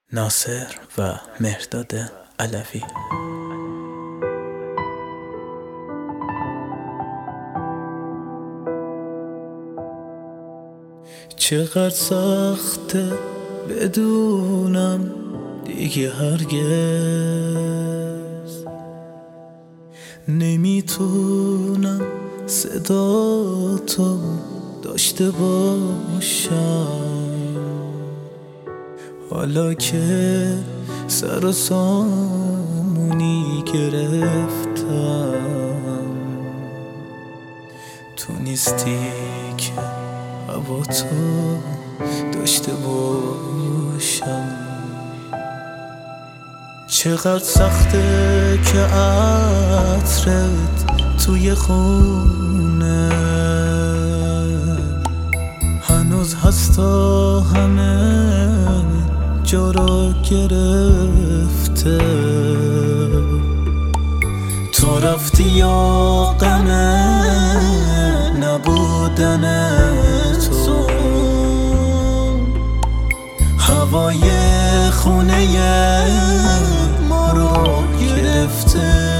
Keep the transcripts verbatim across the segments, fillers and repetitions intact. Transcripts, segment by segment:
ناصر و مهرداد علوی. چقدر سخته بدونم دیگه هرگز نمیتونم صدا تو داشته باشم، حالا که سر و سامونی گرفتم. تو نیستی که هوا تو داشته باشم. چقدر سخته که عطرت توی خونه هنوز هست تا همه جا را گرفته. تو رفتی یا غمه نبودن تو، هوای خونه ما رو گرفته.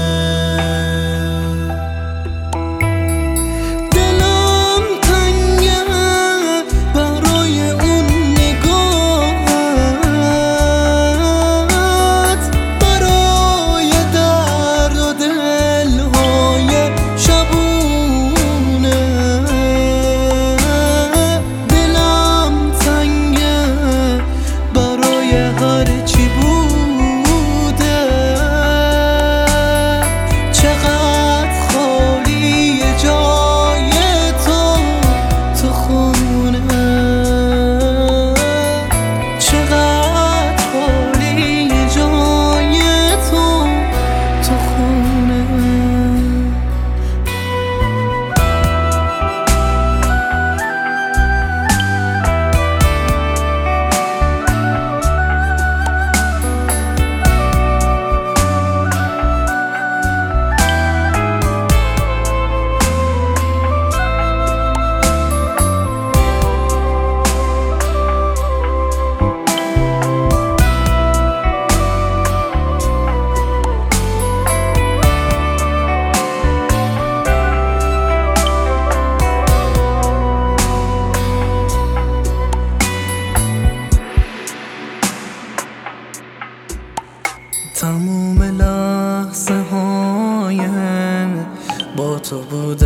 تموم لحظه هایم با تو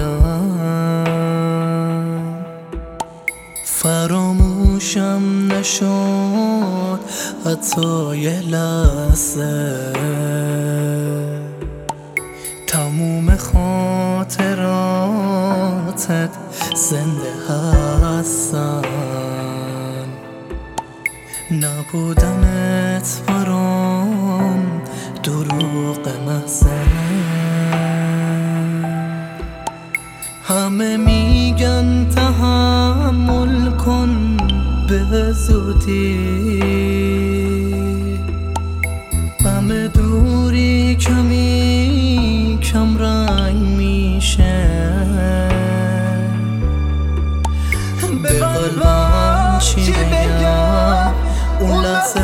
بودم، فراموشم نشد حتی یه لحظه. تموم خاطراتت زنده هستن، نبودنت برام دروغ محضه. همه میگن تحمل کن به زودی، غم دوری کمی کم رنگ میشه. به قلبم چی بگم اون لحظه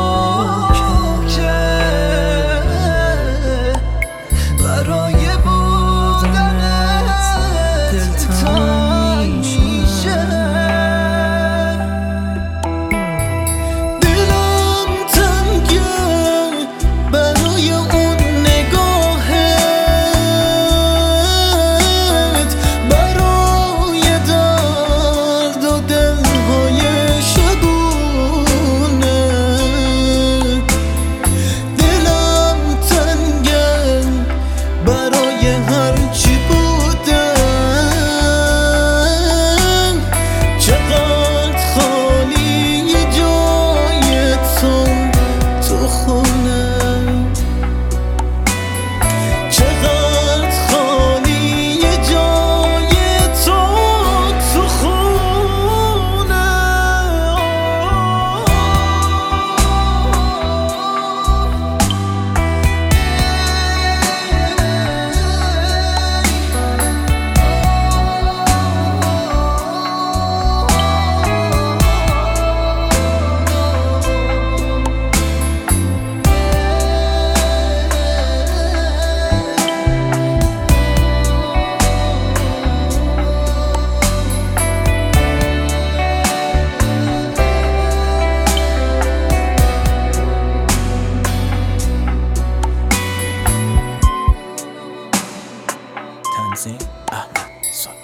پاکه، برای بودنت دلتنگ میشه. دلم تنگه برای اون نگاهت، برای درد و دلهای شبونه. تنظیم احمد سلطان.